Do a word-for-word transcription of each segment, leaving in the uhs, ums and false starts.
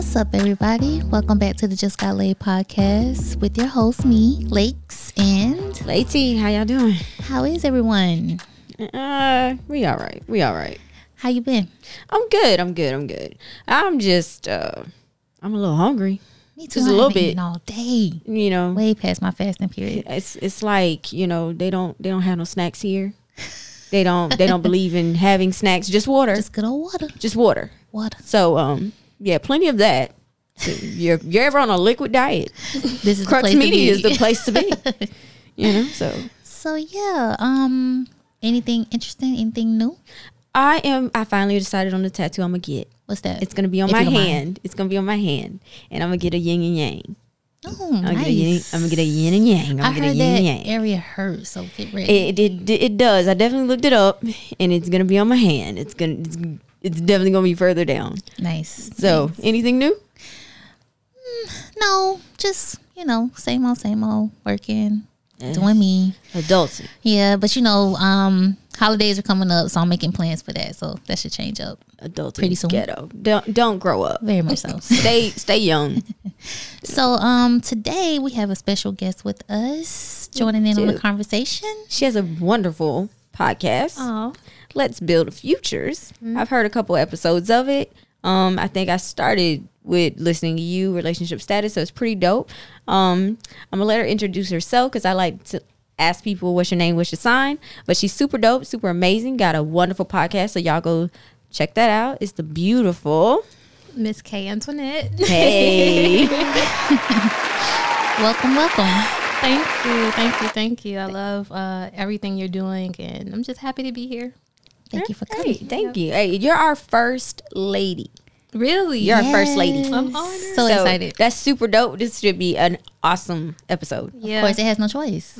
What's up, everybody? Welcome back to the Just Got Laid podcast with your host, me, Lakes, and Lady. How y'all doing? How is everyone? Uh, we all right. We all right. How you been? I'm good. I'm good. I'm good. I'm just, uh, I'm a little hungry. Me too. Just I a little haven't bit. eaten all day. You know, Way past my fasting period. it's it's like you know they don't they don't have no snacks here. They don't they don't believe in having snacks. Just water. Just good old water. Just water. Water. So um yeah, plenty of that. So you're you're ever on a liquid diet, This is Crux the place Media to be. is the place to be. You know, so So yeah, um, anything interesting? Anything new? I am. I finally decided on the tattoo I'm gonna get. What's that? It's gonna be on If my you don't mind. hand. It's gonna be on my hand, and I'm gonna get a yin and yang. Oh, I'm gonna, get a yin, nice. I'm gonna get a yin and yang. I'm gonna I get a heard yin that and yang. area hurts, so get ready. It, it it does. I definitely looked it up, and it's gonna be on my hand. It's gonna it's, it's definitely gonna be further down. Nice. So nice. anything new? No, just you know, same old, same old, working, Eh. doing me. Adults. Yeah, but you know, um, holidays are coming up, so I'm making plans for that. So that should change up Adults Pretty in soon. ghetto. Don't don't grow up. very much so. Stay stay young. So um, today we have a special guest with us joining in on the do. conversation. She has a wonderful podcast. Oh, Let's Build Futures. I've heard a couple episodes of it. Um, I think I started with listening to you, relationship status, so it's pretty dope. Um, I'm gonna let her introduce herself because I like to ask people what's your name, what's your sign. But she's super dope, super amazing. Got a wonderful podcast, so y'all go check that out. It's the beautiful Miss K Antoinette. Hey. welcome, welcome. Thank you, thank you, thank you. I love uh, everything you're doing, and I'm just happy to be here. Thank you for Hey, coming. thank you. Hey, you're our first lady. Really? You're our first lady. Yes. I'm honored. So, excited. That's super dope. This should be an awesome episode. Yeah. Of course, it has no choice.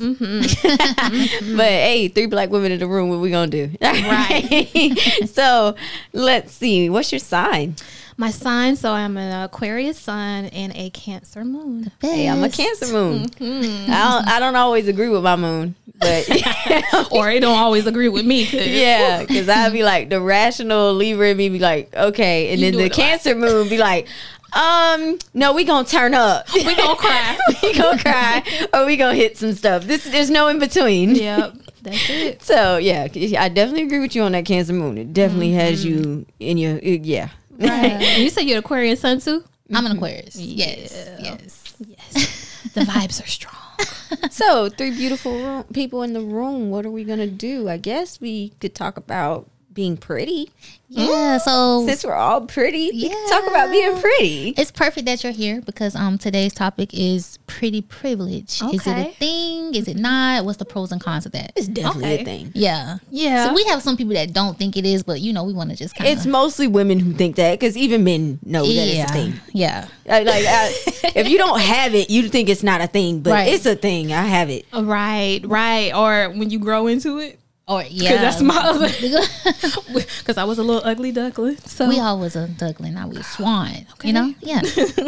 But hey, three black women in the room, what we gonna do? Right. So let's see. What's your sign? My sign, so I'm an Aquarius sun and a Cancer moon. Hey, I'm a Best. Cancer moon. I, don't, I don't always agree with my moon, but Or it don't always agree with me. 'cause- yeah, because I'd be like the rational Libra in me be like, okay, and You then do the it a lot. Cancer moon be like, um, no, we gonna turn up. We gonna cry. we gonna cry, or we gonna hit some stuff. This there's no in between. Yep, that's it. So yeah, I definitely agree with you on that Cancer moon. It definitely has you in your yeah. Right. And you said you're an Aquarius sun too? I'm an Aquarius. Yes, yes. Yes. The vibes are strong. So three beautiful room, people in the room. What are we gonna do? I guess we could talk about being pretty. Yeah. So Since we're all pretty, we Yeah. can talk about being pretty. it's perfect that you're here because um today's topic is pretty privilege. Is it a Okay. thing? Is it not? What's the pros and cons of that? It's definitely Okay. a thing. Yeah. Yeah. So we have some people that don't think it is, but you know, we want to just kind of. It's mostly women who think that, because even men know that yeah, it's a thing. yeah. Uh, Like, I, if you don't have it, you think it's not a thing, but Right. it's a thing. I have it. Right, right. Or when you grow into it. Or yeah, that's my other- Because I was a little ugly duckling. So we all was a duckling, now we a swan. You know, yeah.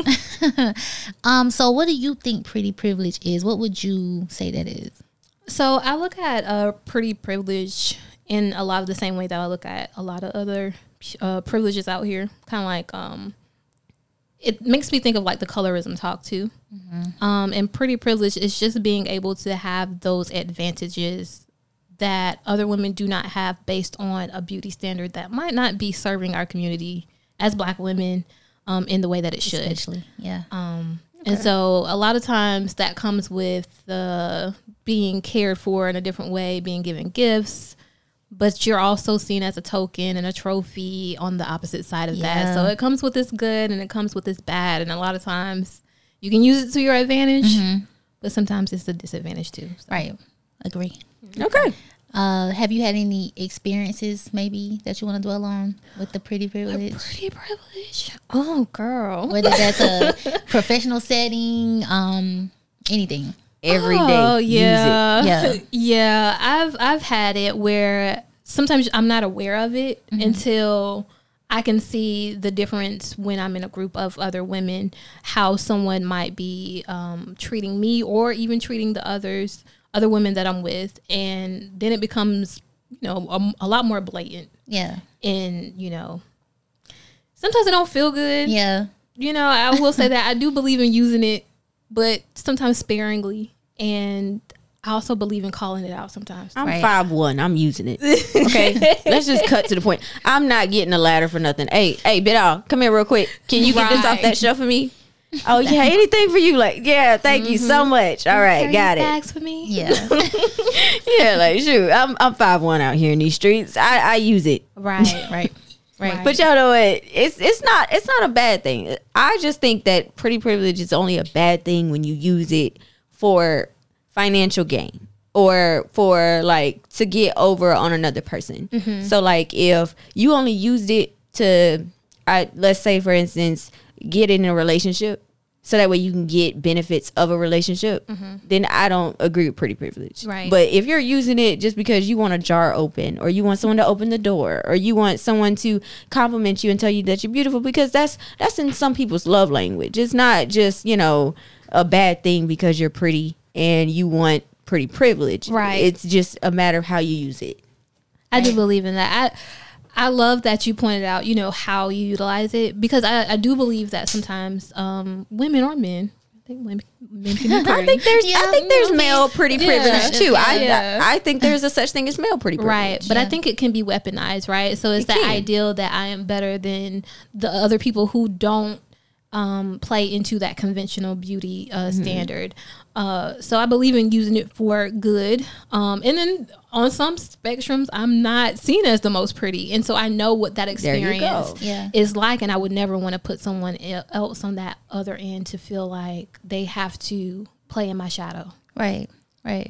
um. So, what do you think pretty privilege is? What would you say that is? So I look at uh, pretty privilege in a lot of the same way that I look at a lot of other uh, privileges out here. Kind of like, um, it makes me think of like the colorism talk too. Um, and pretty privilege is just being able to have those advantages that other women do not have based on a beauty standard that might not be serving our community as Black women um, in the way that it should. Especially, yeah. Um, And so a lot of times that comes with uh, being cared for in a different way, being given gifts, but you're also seen as a token and a trophy on the opposite side of Yeah. that. So it comes with this good and it comes with this bad. And a lot of times you can use it to your advantage, but sometimes it's a disadvantage too. So. Right. Agree. Okay. Uh, have you had any experiences maybe that you want to dwell on with the pretty privilege? Pretty privilege. Oh, girl. Whether that's a professional setting, um, anything. Every day. Oh, Use yeah. Yeah. Yeah. I've I've had it where sometimes I'm not aware of it until I can see the difference when I'm in a group of other women, how someone might be um, treating me or even treating the others, other women that I'm with. And then it becomes, you know, a, a lot more blatant. Yeah. And, you know, sometimes it don't feel good. Yeah. you know, I will say that I do believe in using it, but sometimes sparingly, and I also believe in calling it out sometimes. I'm Right. five one. I'm using it. Okay, let's just cut to the point. I'm not getting a ladder for nothing. Hey, hey, Bidal, come here real quick. Can you get this off Right. that shelf for me? Oh yeah, anything for you? Like, yeah, thank you so much. All right, Carry got these it. bags for me. Yeah. Yeah, like shoot, I'm I'm five one out here in these streets. I I use it. Right. Right. Right. Right. But y'all know what? It's it's not it's not a bad thing. I just think that pretty privilege is only a bad thing when you use it for financial gain or for like to get over on another person. Mm-hmm. So like if you only used it to, I let's say for instance, get in a relationship, so that way you can get benefits of a relationship, then I don't agree with pretty privilege. Mm-hmm. Right. But if you're using it just because you want a jar open, or you want someone to open the door, or you want someone to compliment you and tell you that you're beautiful, because that's that's in some people's love language. It's not just, you know, a bad thing because you're pretty and you want pretty privilege. Right. It's just a matter of how you use it. I do believe in that. I I love that you pointed out, you know, how you utilize it, because I, I do believe that sometimes um, women or men, I think women, men can be pretty. I think there's Yeah, I think there's you know, male pretty yeah, privilege too. I, yeah. I I think there's a such thing as male pretty privilege. Right, but I Yeah. think it can be weaponized, right? So it's It that can. ideal that I am better than the other people who don't um, play into that conventional beauty uh, Mm-hmm. standard. Uh, so I believe in using it for good. Um, and then on some spectrums, I'm not seen as the most pretty, and so I know what that There you experience go. Yeah. is like, and I would never want to put someone el- else on that other end to feel like they have to play in my shadow. Right, right.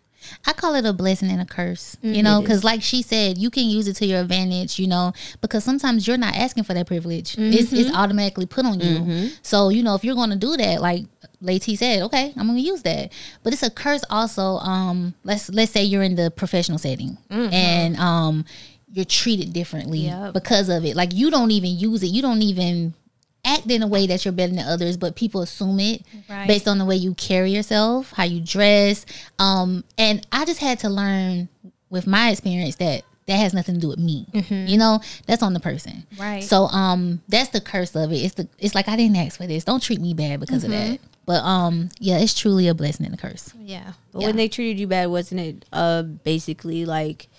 I call it a blessing and a curse, you know, because like she said, you can use it to your advantage, you know, because sometimes you're not asking for that privilege. It's, it's automatically put on you. So, you know, if you're going to do that, like Lati said, okay, I'm going to use that. But it's a curse also. Um, let's let's say you're in the professional setting and um, you're treated differently Yep. because of it. Like you don't even use it. You don't even act in a way that you're better than others, but people assume it Right. based on the way you carry yourself, how you dress. Um, and I just had to learn with my experience that that has nothing to do with me. You know, that's on the person. Right. So um, that's the curse of it. It's the it's like I didn't ask for this. Don't treat me bad because of that. But um, yeah, it's truly a blessing and a curse. Yeah. But Yeah. when they treated you bad, wasn't it uh basically like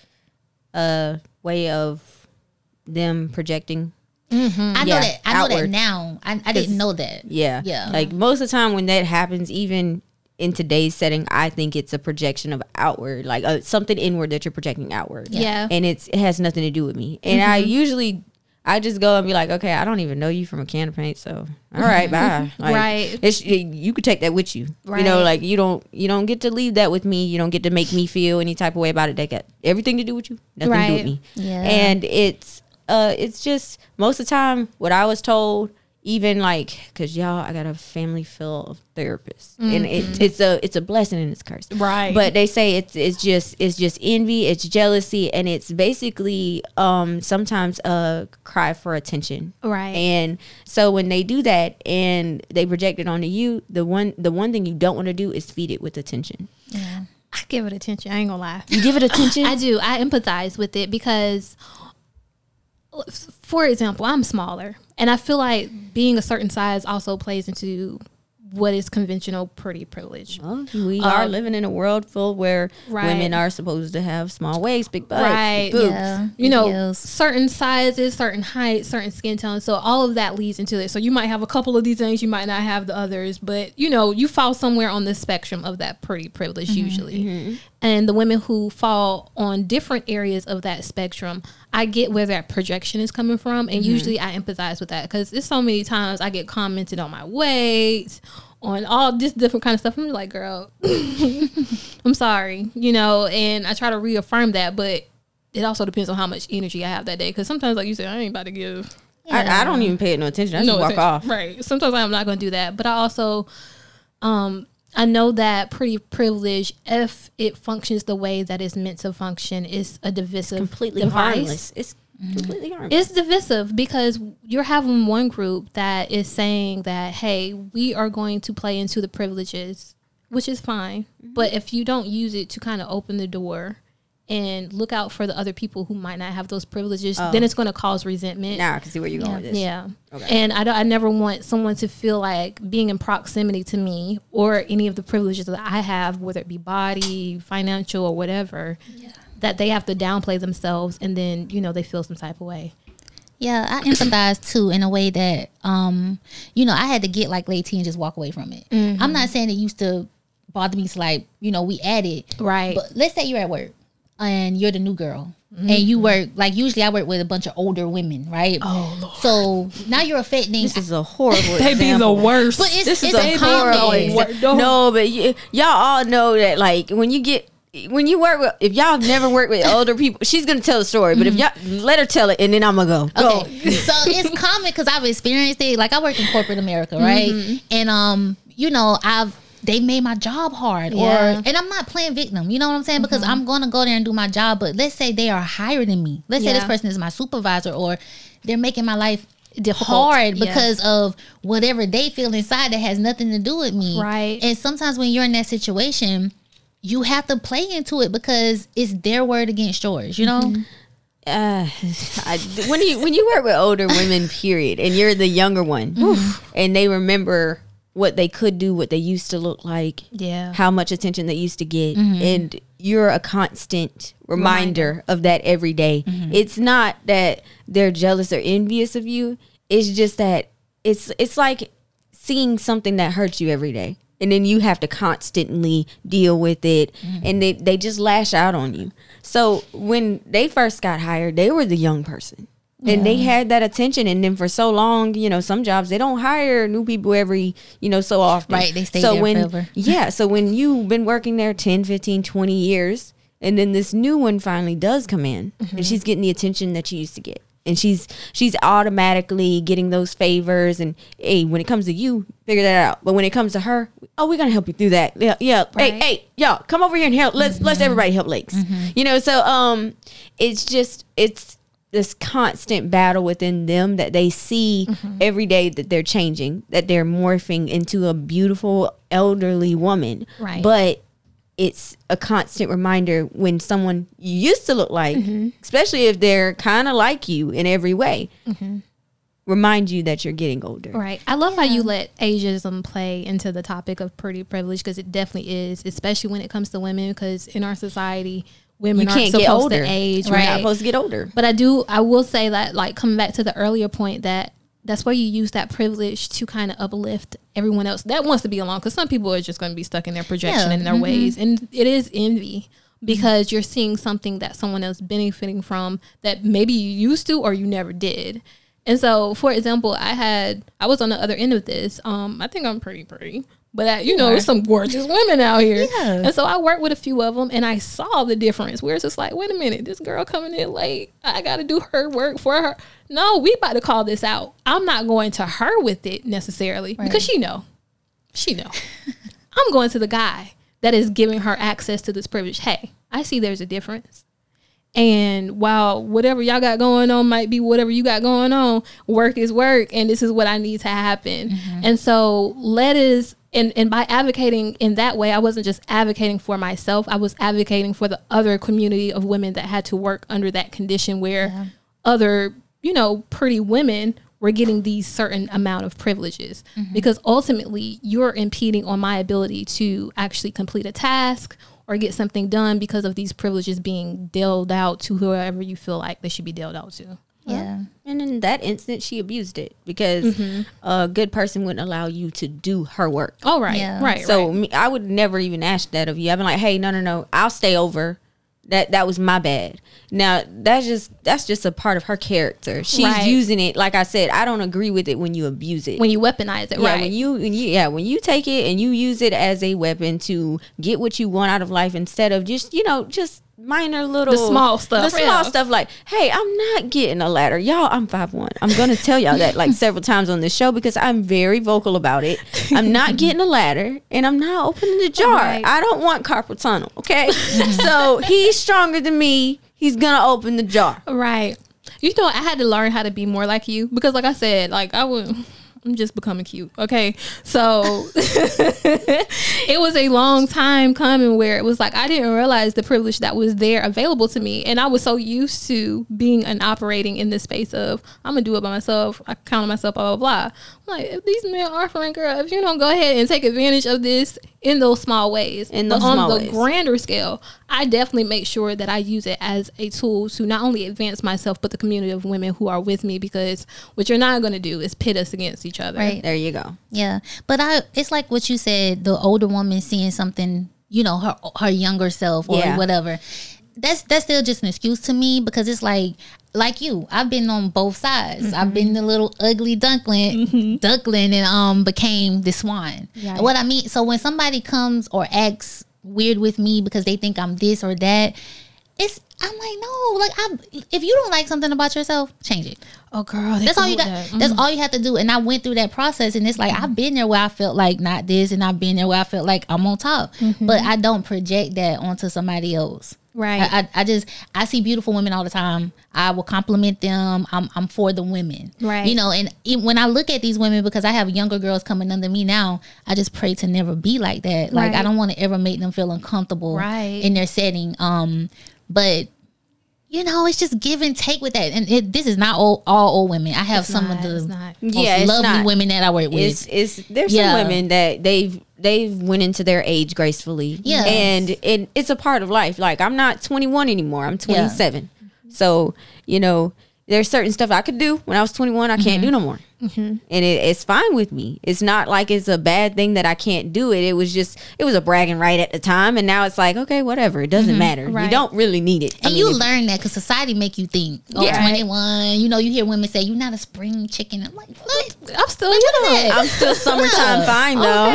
a way of them projecting? I know Yeah, that. I know that outward. now. I, I didn't know that. Yeah. Yeah. Like most of the time when that happens, even in today's setting, I think it's a projection of outward, like uh, something inward that you're projecting outward. Yeah. And it's it has nothing to do with me. And I usually I just go and be like, okay, I don't even know you from a can of paint, so all right, bye. Like, Right. It's, you could take that with you. You know, Right. like you don't you don't get to leave that with me. You don't get to make me feel any type of way about it. That got everything to do with you, nothing to do with Right. me. Yeah. And it's uh it's just most of the time what I was told, even like because y'all I got a family full of therapists, and it, it's a it's a blessing and it's a curse, Right. but they say it's it's just it's just envy, it's jealousy, and it's basically um sometimes a cry for attention. Right. And so when they do that and they project it onto you, the one the one thing you don't want to do is feed it with attention. Yeah. I give it attention. I ain't gonna lie. You give it attention. I do. I empathize with it because, for example, I'm smaller, and I feel like being a certain size also plays into what is conventional pretty privilege. Well, we are Um, living in a world full where Right. women are supposed to have small waists, big butts, Right. big boobs. Yeah. You know, Yes. certain sizes, certain heights, certain skin tones. So all of that leads into it. So you might have a couple of these things, you might not have the others, but you know, you fall somewhere on the spectrum of that pretty privilege usually. And the women who fall on different areas of that spectrum, I get where that projection is coming from, and usually I empathize with that because it's so many times I get commented on my weight, on all this different kind of stuff. I'm like, girl, I'm sorry, you know, and I try to reaffirm that, but it also depends on how much energy I have that day. Because sometimes, like you said, I ain't about to give I, I don't even pay it no attention. I just no walk attention. off. Right. Sometimes I'm not going to do that, but I also, um, I know that pretty privilege, if it functions the way that it's meant to function, is a divisive Completely device. harmless. It's completely harmless. It's divisive because you're having one group that is saying that, hey, we are going to play into the privileges, which is fine. But if you don't use it to kind of open the door and look out for the other people who might not have those privileges, oh. then it's going to cause resentment. Now I can see where you're going yeah. with this. Yeah. Okay. And I, don't, I never want someone to feel like being in proximity to me or any of the privileges that I have, whether it be body, financial, or whatever, yeah. that they have to downplay themselves, and then, you know, they feel some type of way. Yeah, I empathize too in a way that, um, you know, I had to get like Lady T and just walk away from it. Mm-hmm. I'm not saying it used to bother me. It's like, you know, we added. Right. But let's say you're at work and you're the new girl. Mm-hmm. And you work, like usually I work with a bunch of older women, right? Oh, Lord. So now you're affecting. This is a horrible They example. be the worst. But it's, this it's is a a horrible example. No, but y- y'all all know that, like, when you get, when you work with, if y'all have never worked with older people, she's going to tell the story, but mm-hmm. if y'all, let her tell it, and then I'm going to go. Go. Okay. So it's common because I've experienced it. Like, I work in corporate America, right? Mm-hmm. And, um, you know, I've, they made my job hard, yeah. or and I'm not playing victim, you know what I'm saying? Because mm-hmm. I'm going to go there and do my job. But let's say they are higher than me. Let's yeah. say this person is my supervisor, or they're making my life difficult, hard because yeah. of whatever they feel inside that has nothing to do with me. Right. And sometimes when you're in that situation, you have to play into it because it's their word against yours, you know? Mm-hmm. Uh, I, when you when you work with older women, period, and you're the younger one, mm-hmm. and they remember what they could do, what they used to look like, yeah, how much attention they used to get, mm-hmm. and you're a constant reminder, reminder. of that every day. Mm-hmm. It's not that they're jealous or envious of you. It's just that it's it's like seeing something that hurts you every day, and then you have to constantly deal with it, mm-hmm. and they, they just lash out on you. So when they first got hired, they were the young person. And yeah. they had that attention, and then for so long, you know, some jobs they don't hire new people every, you know, so often. Right, they stay so there when, forever. Yeah, so when you've been working there ten, fifteen, twenty years, and then this new one finally does come in, mm-hmm. and she's getting the attention that she used to get. And she's she's automatically getting those favors, and hey, when it comes to you, figure that out. But when it comes to her, oh, we're gonna help you through that. Yeah, yeah. Right. Hey, hey, y'all, come over here and help. Let's mm-hmm. let's everybody help Lakes. Mm-hmm. You know, so um, it's just it's this constant battle within them that they see mm-hmm. every day, that they're changing, that they're morphing into a beautiful elderly woman. Right. But it's a constant reminder when someone you used to look like, mm-hmm. especially if they're kind of like you in every way, mm-hmm. remind you that you're getting older. Right. I love yeah. how you let ageism play into the topic of pretty privilege, because it definitely is, especially when it comes to women, because in our society, women you aren't can't supposed get older. to age. You're right. not supposed to get older. But I do, I will say that, like, coming back to the earlier point, that that's where you use that privilege to kind of uplift everyone else that wants to be alone. Because some people are just going to be stuck in their projection yeah. and their mm-hmm. ways. And it is envy, because mm-hmm. you're seeing something that someone else benefiting from that maybe you used to or you never did. And so, for example, I had, I was on the other end of this. Um, I think I'm pretty pretty. But, uh, you know, there's some gorgeous women out here. Yeah. And so I worked with a few of them, and I saw the difference where it's just like, wait a minute, this girl coming in late. I got to do her work for her. No, we about to call this out. I'm not going to her with it necessarily, right. because she know. She know. I'm going to the guy that is giving her access to this privilege. Hey, I see there's a difference. And while whatever y'all got going on might be whatever you got going on, work is work, and this is what I need to happen. Mm-hmm. And so let us, and, and by advocating in that way, I wasn't just advocating for myself. I was advocating for the other community of women that had to work under that condition where yeah. other, you know, pretty women were getting these certain amount of privileges. Mm-hmm. Because ultimately, you're impeding on my ability to actually complete a task or get something done because of these privileges being dealt out to whoever you feel like they should be dealt out to. Yeah. And in that instance, she abused it, because mm-hmm. a good person wouldn't allow you to do her work. Oh, right. Yeah. Right. So right. Me, I would never even ask that of you. I've been like, hey, no, no, no, I'll stay over. That that was my bad. Now, that's just that's just a part of her character. She's right. using it. Like I said, I don't agree with it when you abuse it. When you weaponize it, yeah, right. When you, when you, yeah, when you take it and you use it as a weapon to get what you want out of life, instead of just, you know, just minor little the small stuff, the small yeah. stuff like, hey, I'm not getting a ladder, y'all. I'm five one. I'm gonna tell y'all that like several times on this show, because I'm very vocal about it. I'm not getting a ladder, and I'm not opening the jar. Right. I don't want carpal tunnel. Okay, so he's stronger than me. He's gonna open the jar. Right. You know, I had to learn how to be more like you, because, like I said, like I would. I'm just becoming cute. Okay. So it was a long time coming where it was like I didn't realize the privilege that was there available to me, and I was so used to being and operating in this space of I'm gonna do it by myself. I count on myself. Blah blah blah. I'm like, if these men are offering, girl, if you don't go ahead and take advantage of this in those small ways, in those but on small the ways. grander scale, I definitely make sure that I use it as a tool to not only advance myself but the community of women who are with me, because what you're not going to do is pit us against each other. Right. There you go. Yeah, but I it's like what you said, the older woman seeing something, you know, her her younger self or Yeah. whatever. That's that's still just an excuse to me, because it's like like you, I've been on both sides. Mm-hmm. I've been the little ugly duckling, Mm-hmm. duckling, and um became the swan. Yeah. What I mean, so when somebody comes or acts weird with me because they think I'm this or that, it's I'm like, no, like I if you don't like something about yourself, change it. Oh, girl, That's all you got. That. That's all you have to do. And I went through that process, and it's like I've been there where I felt like not this, and I've been there where I felt like I'm on top. But I don't project that onto somebody else. Right. I, I, I just I see beautiful women all the time. I will compliment them. I'm I'm for the women. Right. You know, and it, when I look at these women, because I have younger girls coming under me now, I just pray to never be like that. Like Right. I don't want to ever make them feel uncomfortable Right. in their setting. Um, but. You know, it's just give and take with that. And it, this is not all, all old women. I have It's some not, of it's the not. most Yeah, it's lovely not. women that I work with. It's it's there's Yeah. some women that they've they've went into their age gracefully. Yes. And it, it's a part of life. Like I'm not twenty-one anymore. I'm twenty-seven. So, you know, there's certain stuff I could do when I was twenty-one I can't do no more. Mm-hmm. And it, it's fine with me. It's not like it's a bad thing that I can't do it. It was just it was a bragging right at the time, and now it's like, okay, whatever. It doesn't matter. You Right. don't really need it. I and mean, you if- learn that because society make you think, oh, Yeah. twenty-one. You know, you hear women say, you're not a spring chicken. I'm like, what? I'm still What young. is that? I'm still summertime Yeah. fine though.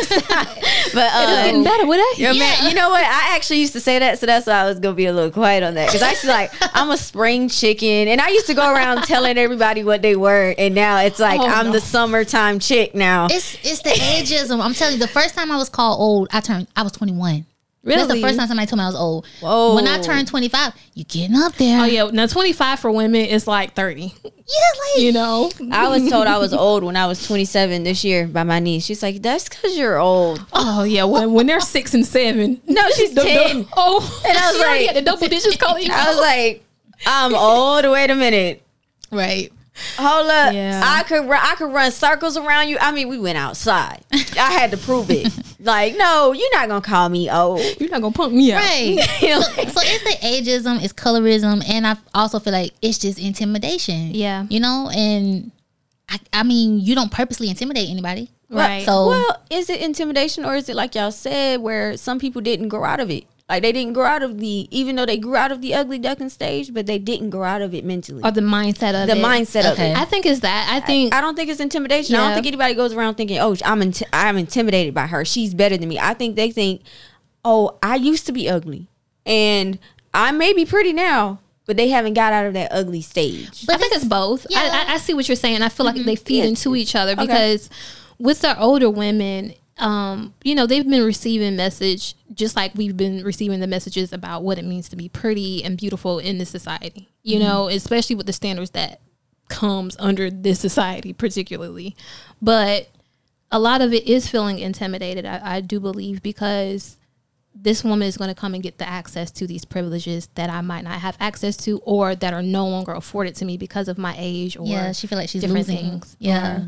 but uh, It's getting better with age. Yo, man, you know what? I actually used to say that, so that's why I was gonna be a little quiet on that. Because I used to like, I'm a spring chicken, and I used to go around telling everybody what they were, and now it's like Oh, I'm no. the summertime chick now. It's it's the ageism. I'm telling you, the first time I was called old, I turned, I was twenty-one. That's the Really? first time somebody told me I was old. Whoa. When I turned twenty-five, you getting up there. Oh yeah, now twenty-five for women is like thirty. Yeah, like, You know, I was told I was old when I was twenty-seven this year by my niece. She's like, "That's because you're old." oh yeah, when when they're six and seven. No, she's The- the- ten. oh, And I was she already like- had the double digits calling you. I was like, "I'm old." Wait a minute. right. Hold up. Yeah. I could run, I could run circles around you. I mean, we went outside. I had to prove it. Like, no, you're not gonna call me old. You're not gonna pump me out. Right. so, so it's the ageism, it's colorism, and I also feel like it's just intimidation. Yeah. You know, and I, I mean, you don't purposely intimidate anybody. Right. So Well, is it intimidation, or is it like y'all said, where some people didn't grow out of it? Like they didn't grow out of the, even though they grew out of the ugly duckling stage, but they didn't grow out of it mentally. Or the mindset of the it. mindset Okay. of it. I think it's that. I think I don't think it's intimidation. I Yeah. don't think anybody goes around thinking, "Oh, I'm inti- I'm intimidated by her. She's better than me." I think they think, "Oh, I used to be ugly, and I may be pretty now, but they haven't got out of that ugly stage." But I think it's- it's both. yeah. I, I, I see what you're saying. I feel like they feed Yeah. into each other Okay. because with the older women, um, you know, they've been receiving message just like we've been receiving the messages about what it means to be pretty and beautiful in this society. You know, especially with the standards that comes under this society, particularly. But a lot of it is feeling intimidated. I, I do believe because this woman is going to come and get the access to these privileges that I might not have access to, or that are no longer afforded to me because of my age or yeah, she feel like she's different losing. things. Yeah.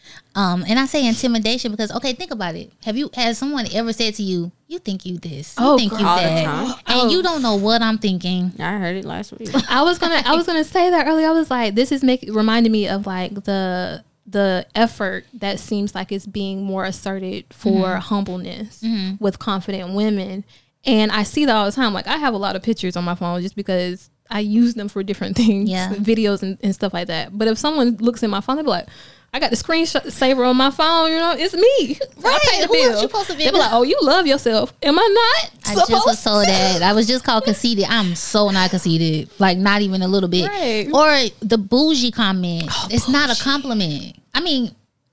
Um, and I say intimidation because okay, think about it. Have you has someone ever said to you, "You think you this? You Oh, think you all the that?" time. And Oh. you don't know what I'm thinking. I heard it last week. I was gonna I was gonna say that earlier. I was like, this is making reminding me of like the the effort that seems like it's being more asserted for humbleness with confident women. And I see that all the time. Like I have a lot of pictures on my phone just because I use them for different things, Yeah. videos and, and stuff like that. But if someone looks at my phone, they'll be like, I got the screensaver on my phone, you know, it's me. Right, I pay the who else bill. you supposed to be They be like, oh, you love yourself. Am I not I just was supposed told that. I was just called conceited. I'm so not conceited. Like not even a little bit. Right. Or the bougie comment. it's not a compliment. I mean,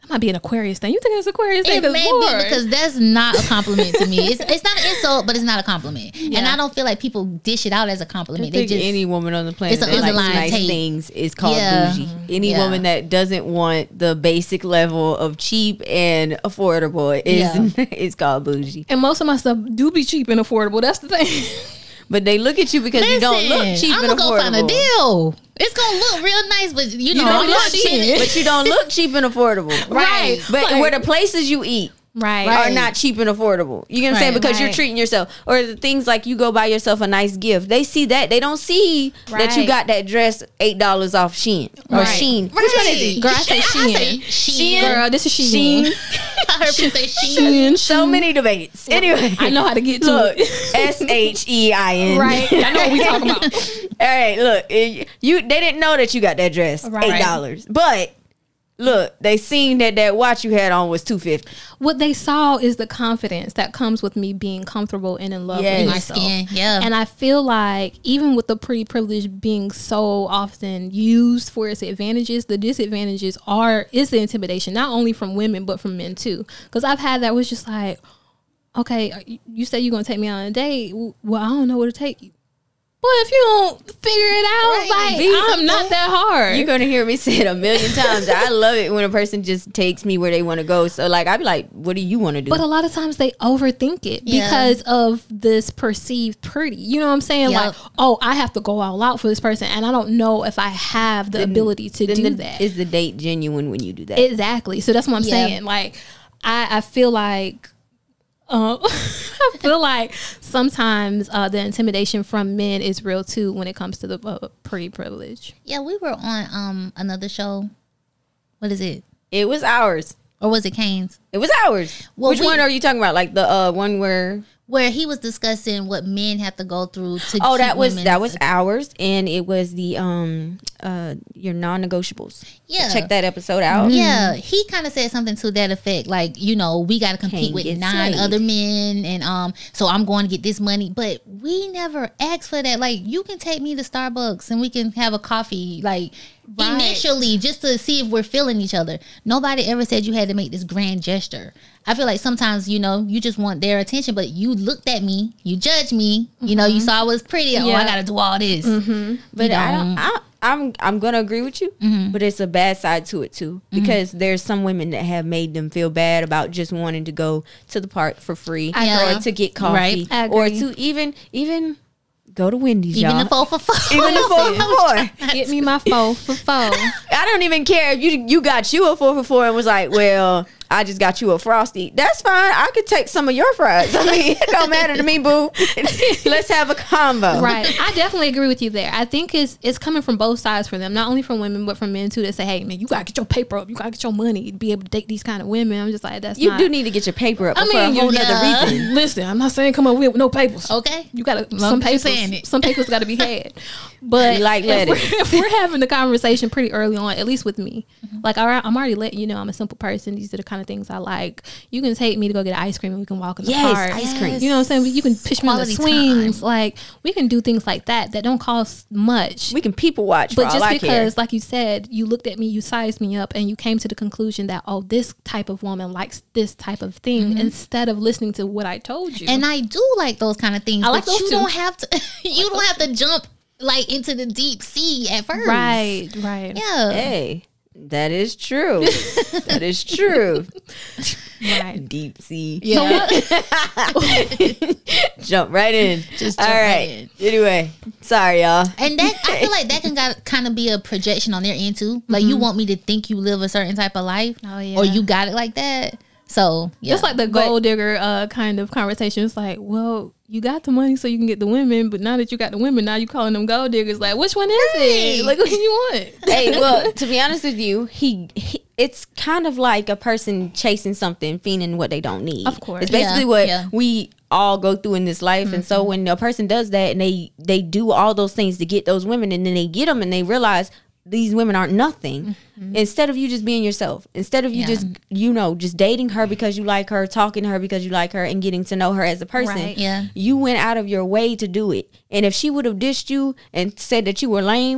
might be an Aquarius thing. You think it's Aquarius thing? It may be, because that's not a compliment to me. It's it's not an insult, but it's not a compliment. Yeah. And I don't feel like people dish it out as a compliment. I They just any woman on the planet it's an that likes underlying nice tape. things is called Yeah. bougie. Any Yeah. woman that doesn't want the basic level of cheap and affordable is Yeah. is called bougie. And most of my stuff do be cheap and affordable. That's the thing. But they look at you because you don't look cheap I'm and gonna affordable. go find a deal. It's gonna look real nice, but you know, You don't I'm look not cheap, cheap. but you don't look cheap and affordable. Right. But Like- where the places you eat Right. are not cheap and affordable. You know what I'm saying? Right. Because you're Right. treating yourself. Or the things like you go buy yourself a nice gift. They see that. They don't see that you Right. got that dress eight dollars off Shein. Or Right. Shein. Right. Which one is it? Girl, I say Shein. Shein. Girl, this is Shein. Shein. I heard people say Shein. Shein. So many debates. Anyway. I know how to get to Look, it. S H E I N. Right. I know what we talking about. All right, look, eh, you they didn't know that you got that dress Right. eight dollars, but look, they seen that that watch you had on was two fifty. What they saw is the confidence that comes with me being comfortable and in love Yes. with My myself. skin, yeah. And I feel like even with the pretty privilege being so often used for its advantages, the disadvantages are is the intimidation, not only from women but from men too. Because I've had that was just like, okay, you say you're gonna take me on a date. Well, I don't know what to take you. But if you don't figure it out, Right. like Be I'm not that hard. You're gonna hear me say it a million times. I love it when a person just takes me where they want to go. So like I'd be like, what do you want to do? But a lot of times they overthink it Yeah. because of this perceived pretty. You know what I'm saying? Yep. Like, oh, I have to go all out for this person, and I don't know if I have the ability to Then do the- that. Is the date genuine when you do that? Exactly. So that's what I'm Yeah. saying. Like, I, I feel like. Uh, I feel like sometimes uh, the intimidation from men is real too when it comes to the uh, pretty privilege. Yeah, we were on um another show. What is it? It was ours. Or was it Kane's? It was ours. Well, Which we- one are you talking about? Like the uh, one where? Where he was discussing what men have to go through to Oh, keep that was women's- that was ours, and it was the um uh your non-negotiables. Yeah. Check that episode out. Yeah, he kind of said something to that effect, like, you know, we got to compete Can't with get nine slayed. other men, and um, so I'm going to get this money, but we never asked for that. Like, you can take me to Starbucks and we can have a coffee, like Right. initially, just to see if we're feeling each other. Nobody ever said you had to make this grand gesture. I feel like sometimes, you know, you just want their attention, but you looked at me, you judged me, you know, you saw I was pretty. Oh, I Yeah. got to do all this. But You I don't. don't- I, I'm I'm gonna agree with you, but it's a bad side to it too, because there's some women that have made them feel bad about just wanting to go to the park for free, I agree. or to get coffee, Right. I or agree. to even even go to Wendy's, Even y'all. the four for four. even the four for four. Get me my four for four. I don't even care if you you got you a four for four and was like, well, I just got you a Frosty. That's fine. I could take some of your fries. I mean, it don't matter to me, boo. Let's have a combo. Right. I definitely agree with you there. I think it's it's coming from both sides for them, not only from women but from men too. That say, "Hey, man, you gotta get your paper up. You gotta get your money to be able to date these kind of women." I'm just like, that's You not, do need to get your paper up I but mean, for a whole you- nother yeah. reason. Listen, I'm not saying come up with no papers. Okay. You gotta Long some as you papers. saying it. Some papers got to be had. But Like if, we're, lettuce. if we're having the conversation pretty early on, at least with me, like all right, I'm already letting you know I'm a simple person. These are the kind of things I like. You can take me to go get ice cream and we can walk in the Yes, park. ice cream. You know what I'm saying? You can push me on the Quality swings. time. Like we can do things like that that don't cost much. We can people watch for But all just I because, care. like you said, you looked at me, you sized me up, and you came to the conclusion that, oh, this type of woman likes this type of thing, instead of listening to what I told you. And I do like those kind of things. I like but those you too. don't have to. You don't have to jump like into the deep sea at first. right, right, Yeah. Hey, that is true. That is true. right. Deep sea. Yeah. Jump right in. Just all jump right. right in. Anyway, sorry, y'all. And that I feel like that can got, kind of be a projection on their end too. Like you want me to think you live a certain type of life, Oh, yeah. or you got it like that. So yeah. Just like the gold digger uh, kind of conversation. It's like, well, you got the money so you can get the women, but now that you got the women, now you calling them gold diggers. Like, which one is it? Right. Like, what do you want? Hey, well, to be honest with you, he, he it's kind of like a person chasing something, fiending what they don't need. Of course. It's basically Yeah, what yeah. we all go through in this life. And so when a person does that and they they do all those things to get those women, and then they get them and they realize these women aren't nothing. Instead of you just being yourself, instead of you Yeah. just, you know, just dating her because you like her, talking to her because you like her, and getting to know her as a person, Right. Yeah. you went out of your way to do it. And if she would have dished you and said that you were lame,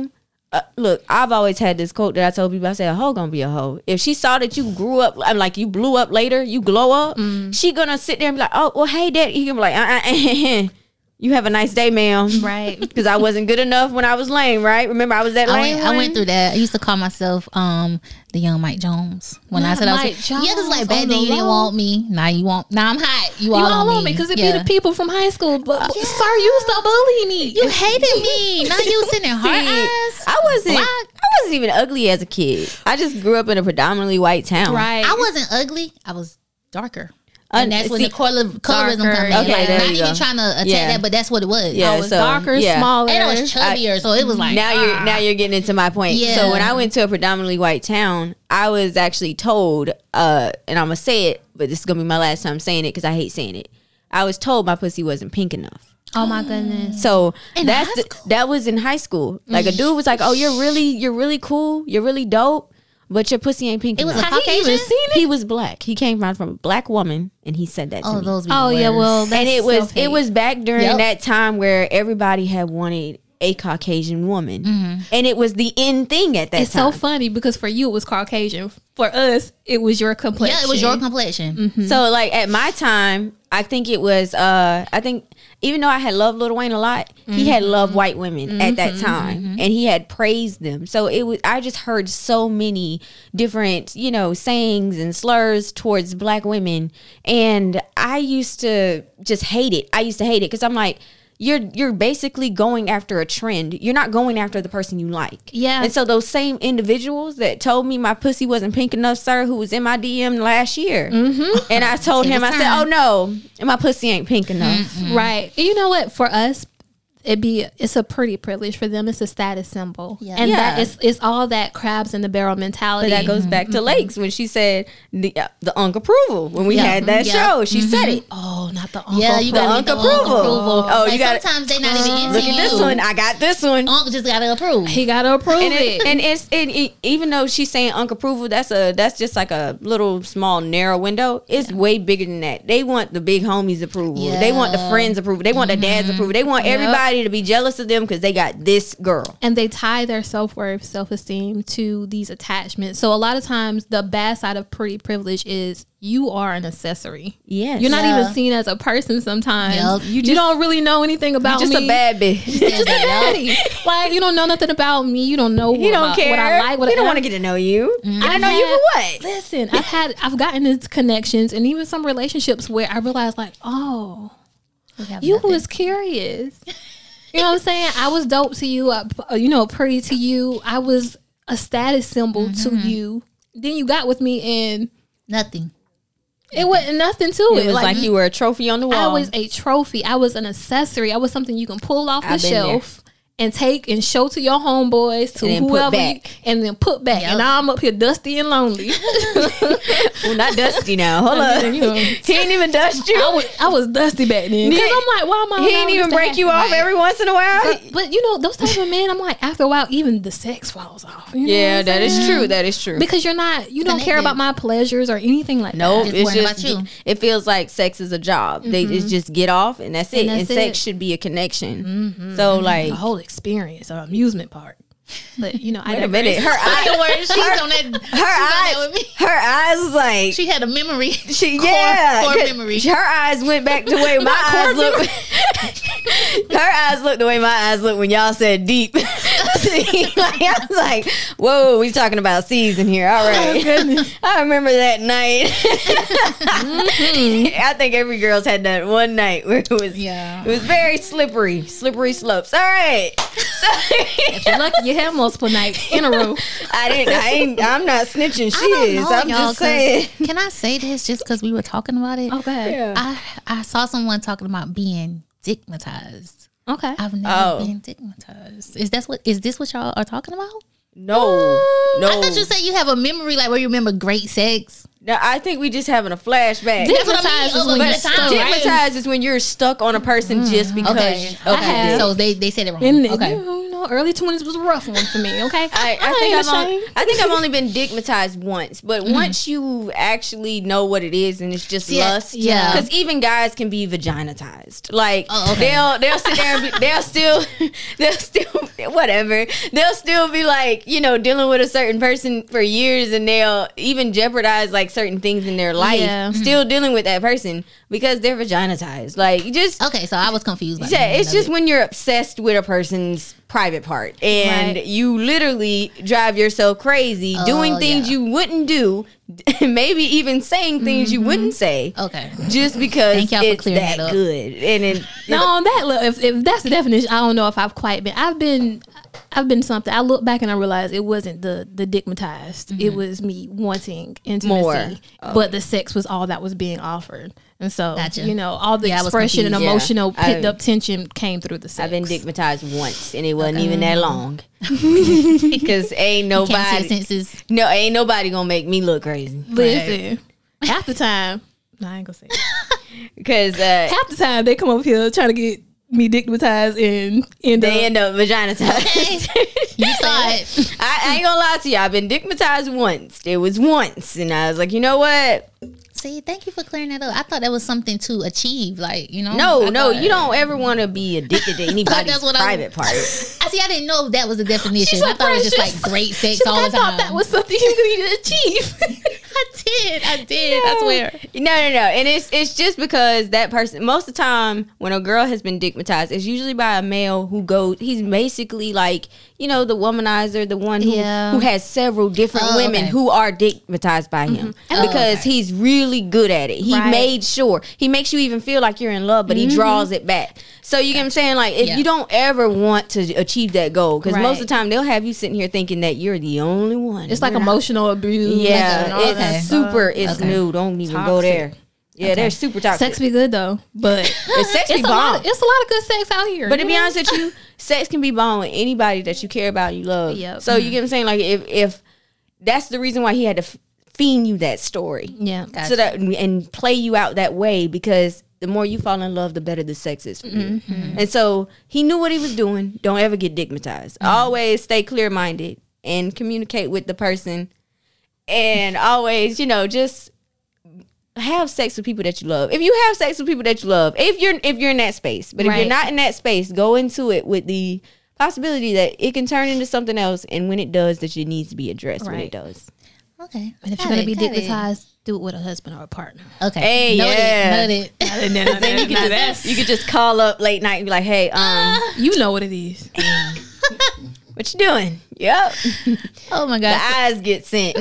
Uh, look, I've always had this quote that I told people. I said, a hoe gonna be a hoe. If she saw that you grew up, I'm like, you blew up later, you glow up, mm. she gonna sit there and be like, oh, well, hey, dad. You can be like, uh-uh, you have a nice day, ma'am. Right. Because I wasn't good enough when I was lame, right? Remember, I was that I lame went, I went through that. I used to call myself um the young Mike Jones. When Not I said I was Mike Jones yeah, because like back on then the you didn't low. want me. Now you want, now I'm hot. You, You all, all on on me. me because it Yeah. be the people from high school. But Yeah. sir, you used to bully me. You hated me. Now you sitting in hard See, eyes. I wasn't. Black. I wasn't even ugly as a kid. I just grew up in a predominantly white town. Right. I wasn't ugly. I was darker. Uh, And that's when see, the color, colorism darker. come in. Okay, like, there not you even go. trying to attack Yeah. that, but that's what it was. Yeah. I was so, darker, yeah. smaller. And I was chubbier, so it was like now ah. you're now you're getting into my point. Yeah. So when I went to a predominantly white town, I was actually told, uh, and I'm gonna say it, but this is gonna be my last time saying it because I hate saying it. I was told my pussy wasn't pink enough. Oh my goodness. So In that's high the, school? that was in high school. Like a dude was like, "Oh, you're really you're really cool. You're really dope." But your pussy ain't pink It was enough. a Have you even Caucasian? seen it? He was black. He came from from a black woman, and he said that to Oh, me. those. Be Oh the yeah, worst. well, that's and it was self-hate. it was back during Yep. that time where everybody had wanted a Caucasian woman, Mm-hmm. and it was the in thing at that It's time. so funny because for you it was Caucasian. For us, it was your complexion. Yeah, it was your complexion. Mm-hmm. So like at my time, I think it was. uh I think even though I had loved Lil Wayne a lot, he had loved white women at that time, and he had praised them. So it was. I just heard so many different, you know, sayings and slurs towards black women, and I used to just hate it. I used to hate it because I'm like. You're you're basically going after a trend. You're not going after the person you like. Yeah. And so those same individuals that told me my pussy wasn't pink enough, sir, who was in my D M last year, mm-hmm. and I told Take him, his I said, time. "Oh no, my pussy ain't pink enough." Right. And you know what? For us, it be it's a pretty privilege. For them, it's a status symbol. Yeah. And Yeah. that is it's all that crabs in the barrel mentality. But that goes back to Lakes when she said the uh, the Unc approval when we Yeah. had that Yeah. show. She said it. Oh, not the uncle. Yeah, you The got Unc the approval. approval. Oh, Like, you got sometimes they not even into Look at this you. one. I got this one. Unc just gotta approve. He got to approve And, it. it, and it's and it, even though she's saying Unc approval, that's a that's just like a little small narrow window. It's way bigger than that. They want the big homies approval. They want the Yeah. friends approval. They want the dad's approval. They want Yep. everybody to be jealous of them because they got this girl. And they tie their self-worth, self-esteem to these attachments. So a lot of times the bad side of pretty privilege is you are an accessory. Yes. You're not Yeah. even seen as a person sometimes. Yep. You, You just- don't really know anything about You're just me. a bad bitch. You're just a baddie. Like, you don't know nothing about me. You don't know He what, don't my- care. what I like. What he I don't want to get to know you. I don't know you for what. Listen, I've had, I've gotten into connections and even some relationships where I realized like, oh, We have you nothing. was curious. You know what I'm saying? I was dope to you. I, you know, pretty to you. I was a status symbol to you. Then you got with me and nothing. it wasn't nothing to it. It was like, you were a trophy on the wall. I was a trophy. I was an accessory. I was something you can pull off the I've been shelf and take and show to your homeboys, to And then put whoever, you- back. and then put back. Yep. And now I'm up here dusty and lonely. well, not Dusty now. Hold on. You know, He ain't even dust you. I was I was dusty back then. Because He- I'm like, why am I? He allowing ain't this even to break you happen? off every once in a while. But, but you know, those type of men, I'm like, after a while, even the sex falls off. You know what Yeah, I'm that is saying? true. That is true. Because you're not, you don't care Connected. about my pleasures or anything like Nope, that. Just it's worrying just about you. it feels like sex is a job. They it's just get off and that's it. And And, that's sex it. should be a connection. So like, The whole experience or amusement part. But you know, I wait a digress. minute, her eye, Afterwards, she's on that. her she's on that eyes, with me. her eyes was like. She had a memory. She, core, yeah, core 'cause memory. her eyes went back to the way my eyes look. Her eyes looked the way my eyes look when y'all said deep. Like, I was like, "Whoa, we talking about season here." All right, I remember that night. Mm-hmm. I think every girl's had that one night where it was, Yeah. it was very slippery, slippery slopes. All right, If you're lucky, you have multiple nights in a row. I didn't, I ain't, I'm not snitching. She I don't is. know, I'm y'all, just 'cause- saying. Can I say this just because we were talking about it? Okay. Yeah. I I saw someone talking about being stigmatized. Okay. I've never Oh. been stigmatized. Is that what is this what y'all are talking about? No, no. I thought you said you have a memory like where you remember great sex. No, I think we just having a flashback. That's what I Stigmatized mean. is when But you're it's stuck, not, right? Stigmatized is when you're stuck on a person just because. Okay. Okay. have. So they, they said it wrong. And okay. you know, know, early twenties was a rough one for me. Okay, I, I, I think ain't I've only, ashamed. I think I've only been digmatized once, but Mm-hmm. once you actually know what it is and it's just Yeah, lust, yeah. Because even guys can be vaginatized. Like Oh, okay. they'll they'll sit there and be, they'll still they'll still whatever they'll still be like, you know, dealing with a certain person for years, and they'll even jeopardize like certain things in their life, Yeah. still dealing with that person because they're vaginatized. Like you just Okay, so I was confused. By yeah, the it's end just of it. when you're obsessed with a person's private part and Right. you literally drive yourself crazy Oh, doing things yeah. you wouldn't do, maybe even saying things you wouldn't say, Okay. just because Thank y'all for it's clearing that, that up. good. And it, Now on that, look, if, if that's the definition, I don't know if I've quite been. I've been, I've been something. I look back and I realize it wasn't the the digmatized. It was me wanting intimacy, More. Oh. but the sex was all that was being offered, and so Gotcha. you know all the Yeah, I was expression and confused. Yeah. emotional I- picked up tension came through the sex. I've been digmatized once, and it wasn't even that long. Because ain't Came to your nobody, senses. no, ain't nobody gonna make me look crazy. Listen, half the time, no, I ain't gonna say it. Because uh, Half the time they come over here trying to get me digmatized and end they up. end up vaginatized. You saw it. I, I ain't gonna lie to you. I've been digmatized once. It was once, and I was like, you know what? See, thank you for clearing that up. I thought that was something to achieve, like you know. No, I no, thought- you don't ever want to be addicted to anybody's that's what I- private part. I see. I didn't know that was the definition. so I thought it was just precious. like great sex She's all like, the I time. thought that was something you needed to achieve. I did. I did. I swear. No, no, no. And it's it's just because that person, most of the time when a girl has been digmatized, it's usually by a male who goes, he's basically like, you know, the womanizer, the one who, Yeah. who has several different Oh, women okay. who are digmatized by him. Oh, Because okay. he's really good at it. He Right. made sure. He makes you even feel like you're in love, but he draws it back. So you get what I'm saying? Like, if Yeah. you don't ever want to achieve that goal, because most of the Right. time they'll have you sitting here thinking that you're the only one. It's like You're not. emotional abuse. Yeah, and all it's that super. stuff. It's Okay. new. Don't even go Toxic. there. Yeah, they're super toxic. Sex be good though, but It's sex be it's a lot. bomb. Of, it's a lot of good sex out here. But to you be know? honest with you, sex can be bomb with anybody that you care about, you love. Yep. So you get what I'm saying? Like if if that's the reason why he had to f- feed you that story, yeah, so that and play you out that way, because the more you fall in love, the better the sex is for you. Mm-hmm. And so he knew what he was doing. Don't ever get digmatized. Mm-hmm. Always stay clear minded and communicate with the person, and always, you know, just have sex with people that you love. If you have sex with people that you love, if you're if you're in that space, but if Right. you're not in that space, go into it with the possibility that it can turn into something else, and when it does, that it needs to be addressed when Right. it does. Okay. and if Got you're gonna it, be got it. digmatized, do it with a husband or a partner. Okay. Hey, Noted, yeah. Noted. And then, Then you can just you could just call up late night and be like, "Hey, um, you know what it is. what you doing?" Yep. Oh my The god. eyes get sent.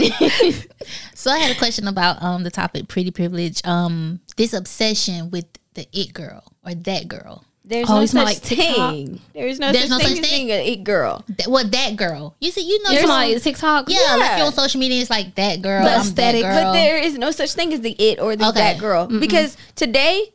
So I had a question about um the topic pretty privilege. Um, this obsession with the it girl or that girl. There's Oh, no you smell such like TikTok? thing. There's no There's such no thing such as thing? being an it girl. That, well, that girl. You see, you know, You're some- talking about TikTok. yeah, Yeah. like you're on social media. It's like that girl. The I'm aesthetic, that but girl. But there is no such thing as the it or the Okay. that girl. Because today,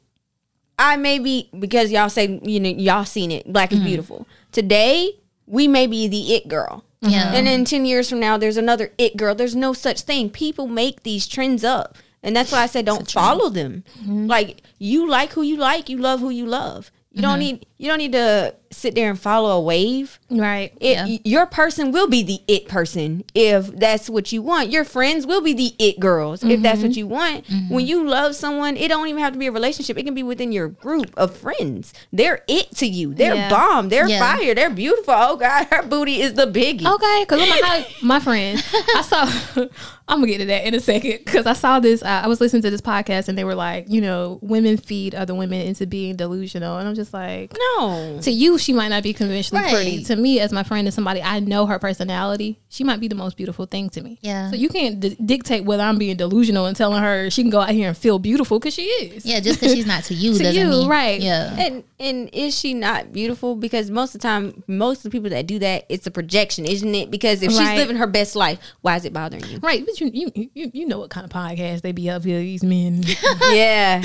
I may be, because y'all say, you know, y'all seen it, Black is Beautiful. Today, we may be the it girl. Yeah. And then ten years from now, there's another it girl. There's no such thing. People make these trends up. And that's why I said don't follow them. Like, you like who you like, you love who you love. You don't need you don't need to sit there and follow a wave. Right. It, Yeah. Your person will be the it person if that's what you want. Your friends will be the it girls if that's what you want. When you love someone, it don't even have to be a relationship. It can be within your group of friends. They're it to you. They're Yeah. bomb. They're Yeah. fire. They're beautiful. Oh God, her booty is the biggie. Okay, because I'm a, my friend. I saw. I'm gonna get to that in a second because I saw this. Uh, I was listening to this podcast and they were like, you know, women feed other women into being delusional, and I'm just like, No. to you, she might not be conventionally Right. pretty. To me, as my friend and somebody I know her personality, she might be the most beautiful thing to me. Yeah. So you can't d- dictate whether I'm being delusional and telling her she can go out here and feel beautiful because she is. Yeah, just because she's not to you To doesn't you, mean right. Yeah. And and is she not beautiful? Because most of the time, most of the people that do that, it's a projection, isn't it? Because if she's Right. living her best life, why is it bothering you? Right, but you you you, you know what kind of podcast they be up here, these men. Yeah.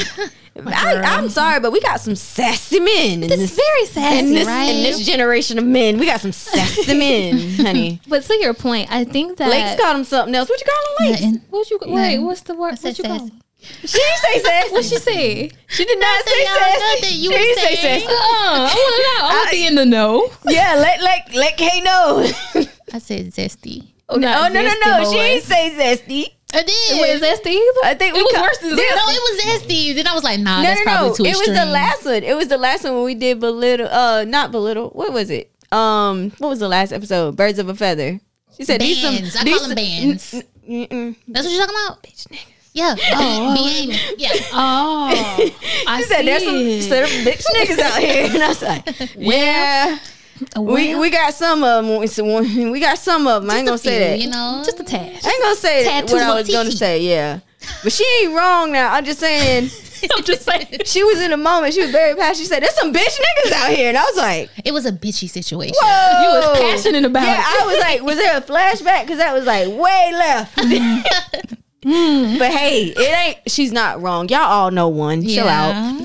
I, I'm sorry, but we got some sassy men in It's this, very sassy, in this, right? in this generation of men. We got some sassy men, honey. But to your point, I think that Lakes called him something else. What you call him, Lakes? Nothing. What you wait? What's the word? I said What you call? sassy. She didn't say sassy. What she say? She did not say y'all, sassy. nothing you she was didn't say saying. sassy. Uh, I want to know. I want to be in the know. Yeah, let let let Kay know. I said zesty. Oh no, no, no, no. She didn't say zesty. I did. Was that Steve? I think we it was ca- worse than No, that. it was zesty. Then I was like, nah, No, that's no, probably no. too It extreme. was the last one. It was the last one when we did belittle. Uh, not belittle. What was it? Um, what was the last episode? Birds of a Feather. She said these some. Bands. I these call them bands. N- n- mm-mm. That's what you're talking about? Bitch niggas. Yeah. Oh, behaving. Yeah. Oh, I She said there's some, see. some bitch niggas out here, and I was like, yeah. Well, We we got some of them. We got some of them. I ain't gonna Just a say few, that. You know, just a tad. I ain't gonna say Tattoos what I on was gonna T T. say. Yeah, but she ain't wrong now. I'm just saying. I'm just saying. She was in a moment. She was very passionate. She said, "There's some bitch niggas out here," and I was like, it was a bitchy situation. "Whoa!" You was passionate about Yeah, it. I was like, "Was there a flashback?" Because that was like way left. But hey, it ain't. She's not wrong. Y'all all know one. Chill out. Yeah.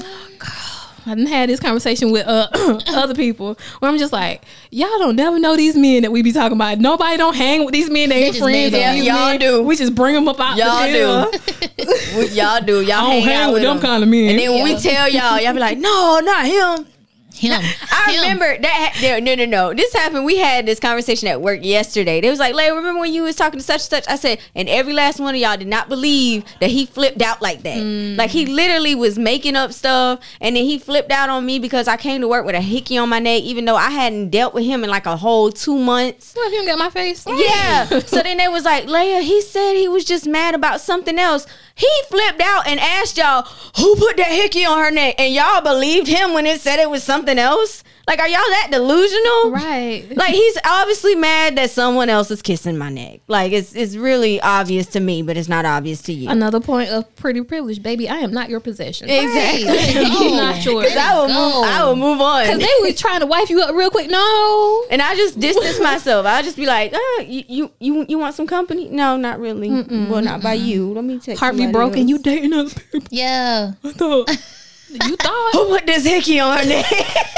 I didn't have this conversation with uh, other people where I'm just like, y'all don't never know these men that we be talking about. Nobody don't hang with these men. They ain't just friends. made with up. these Y'all men. do. We just bring them up out Y'all the jail. do. Y'all do. Y'all I don't hang, hang out with them them. kind of men. And then when we Yeah. tell y'all, y'all be like, "No, not him." Him. I Him. remember that. Ha- no, no, no. This happened. We had this conversation at work yesterday. They was like, "Leia, remember when you was talking to such and such?" I said, and every last one of y'all did not believe that he flipped out like that. Mm. Like he literally was making up stuff, and then he flipped out on me because I came to work with a hickey on my neck, even though I hadn't dealt with him in like a whole two months. What if you don't got my face? Yeah. So then they was like, "Leia, he said he was just mad about something else." He flipped out and asked y'all, "Who put that hickey on her neck?" And y'all believed him when it said it was something else. Like, are y'all that delusional? Right. Like, he's obviously mad that someone else is kissing my neck. Like, it's it's really obvious to me, but it's not obvious to you. Another point of pretty privilege, baby. I am not your possession. Exactly. Right. I'm not yours. Because I will Go. move. I will move Because on. they were trying to wipe you up real quick. No. And I just distance myself. I'll just be like, oh, you, you you you want some company? No, not really. Well, not by you. Let me take Heart be somebody broken. else. You dating other people. Yeah. I thought. You thought. Who put this hickey on her neck?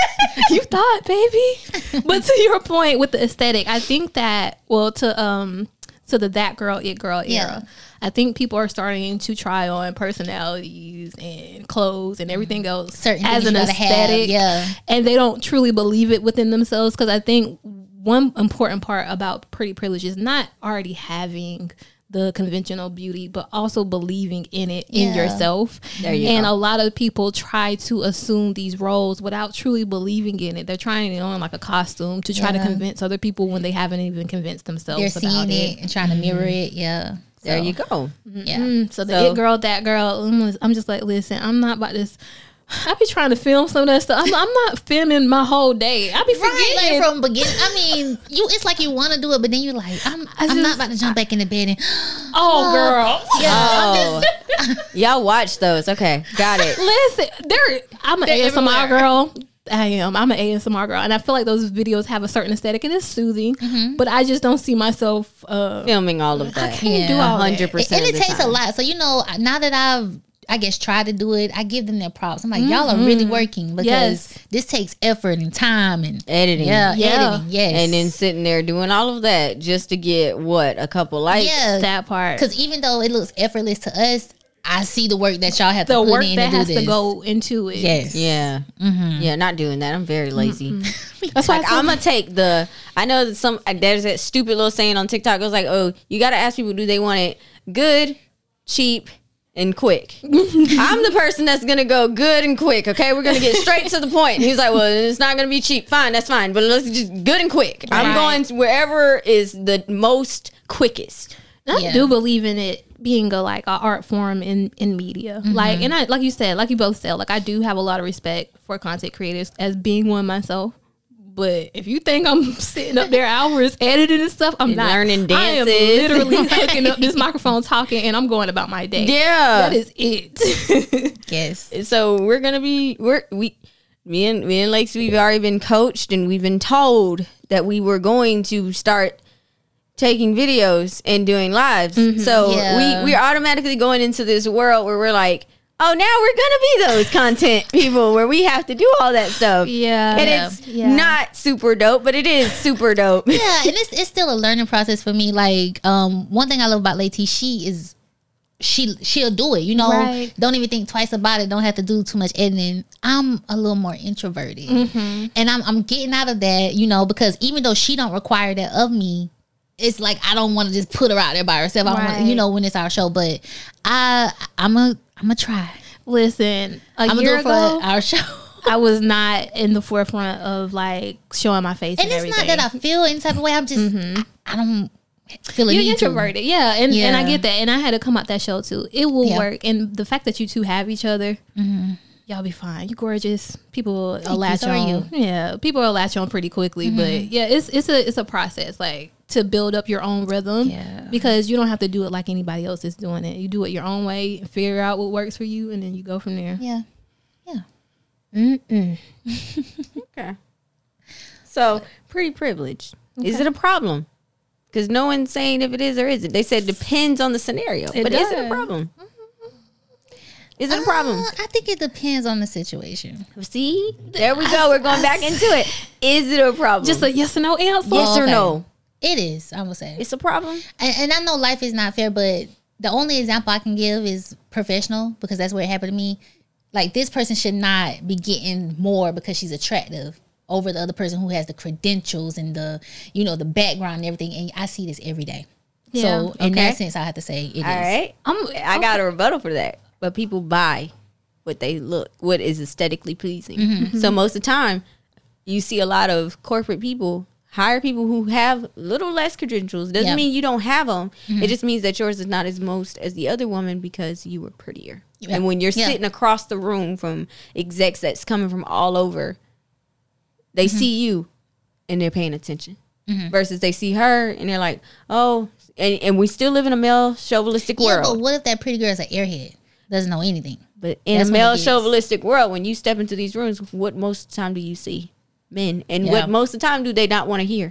You thought, baby. But to your point with the aesthetic, I think that well to um to the that girl it girl Yeah. era, I think people are starting to try on personalities and clothes and everything else Certain as things an you gotta have, aesthetic, yeah. and they don't truly believe it within themselves. Because I think one important part about pretty privilege is not already having the conventional beauty, but also believing in it in Yeah. yourself. There you and go. a lot of people try to assume these roles without truly believing in it. They're trying it on like a costume to try to Yeah. convince other people when they haven't even convinced themselves They're about seeing it. it and trying to mirror it. Yeah. There So, you go. Yeah. Mm, so the So- it girl, that girl, I'm just- I'm just like, listen, I'm not about this. I be trying to film some of that stuff. I'm, I'm not filming my whole day. I be Right, forgetting. like from beginning. I mean, you. It's like you want to do it, but then you're like, I'm. I I'm just- not about to jump back in the bed and. oh, girl. Yeah. I'm Oh, y'all watch those. Okay, got it. Listen, there. I'm an They're A S M R everywhere. girl. I am. I'm an A S M R girl, and I feel like those videos have a certain aesthetic and it's soothing. Mm-hmm. But I just don't see myself. Uh, Filming all of that. can't Yeah. do all that. hundred percent. and it takes a lot. So you know, now that I've, I guess, tried to do it, I give them their props. I'm like, y'all are really working because Yes. this takes effort and time and Editing. Yeah, Yeah. editing. Yes, And then sitting there doing all of that just to get what, a couple likes. yeah, that part. because even though it looks effortless to us, I see the work that y'all have to The put work in that to do has this. to go into it. Yes. Yeah. Yeah, not doing that. I'm very lazy. That's why Like, I feel- I'm gonna take the. I know that some there's that stupid little saying on TikTok. It was like, oh, you got to ask people, do they want it good, cheap, and quick? I'm the person that's gonna go good and quick. Okay, we're gonna get straight to the point. And he's like, well, it's not gonna be cheap. Fine, that's fine, but let's just good and quick. I'm Right. going to wherever is the most quickest. I Yeah. do believe in it being a like a art form in in media. Like, and I like you said, like you both said, like I do have a lot of respect for content creators as being one myself. But if you think I'm sitting up there hours editing and stuff, I'm And not learning I am dances. literally hooking up this microphone, talking, and I'm going about my day. Yeah, That is it. Yes. so we're gonna be we're we me and me and Lakes, we've already been coached and we've been told that we were going to start taking videos and doing lives. So Yeah. we we're automatically going into this world where we're like, oh, now we're gonna be those content people where we have to do all that stuff. Yeah. And Yeah. it's Yeah. not super dope, but it is super dope. Yeah, and it's it's still a learning process for me. Like, um, one thing I love about Lady, she is she she'll do it, you know. Right. Don't even think twice about it. Don't have to do too much editing. I'm a little more introverted, mm-hmm. and I'm I'm getting out of that, you know, because even though she don't require that of me, it's like I don't want to just put her out there by herself. I Right. want, you know, when it's our show, but I I'm a I'm a try. Listen, a I'm gonna do year it for ago, our show. I was not in the forefront of like showing my face and, And it's everything. not that I feel any type of way. I'm just Mm-hmm. I, I don't feel a You're need to. introverted, yeah, and and I Yeah. get that, and I had to come out that show too. It will Yeah. work, and the fact that you two have each other, y'all be fine. You gorgeous. People will you. latch So are on. you. Yeah, people will latch on pretty quickly, but yeah, it's it's a it's a process, like to build up your own rhythm. Yeah. Because you don't have to do it like anybody else is doing it. You do it your own way, figure out what works for you, and then you go from there. Yeah. Yeah. Mm-mm. Okay. So, pretty privileged. Is it a problem? Because no one's saying if it is or isn't. They said depends on the scenario. It but is it a does. problem? Is it a problem? Uh, I think it depends on the situation. See? There we go. We're going back into it. Is it a problem? Just a yes or no answer. yes or okay. no? It is, I would say. It's a problem. And, and I know life is not fair, but the only example I can give is professional, because that's where it happened to me. Like, this person should not be getting more because she's attractive over the other person who has the credentials and the, you know, the background and everything. And I see this every day. Yeah. So in Okay. that sense, I have to say it is. All right. I'm, I got a rebuttal for that. But people buy what they look, what is aesthetically pleasing. Mm-hmm. So most of the time, you see a lot of corporate people hire people who have little less credentials. Doesn't Yep. mean you don't have them. Mm-hmm. It just means that yours is not as most as the other woman because you were prettier. Yeah. And when you're Yeah. sitting across the room from execs that's coming from all over, they Mm-hmm. see you and they're paying attention. Versus they see her and they're like, oh, and, and we still live in a male chauvinistic Yeah, world. but what if that pretty girl is an airhead? Doesn't know anything. But in That's a what it male gets. chauvinistic world, when you step into these rooms, what most of the time do you see? Men. And Yeah. what most of the time do they not want to hear?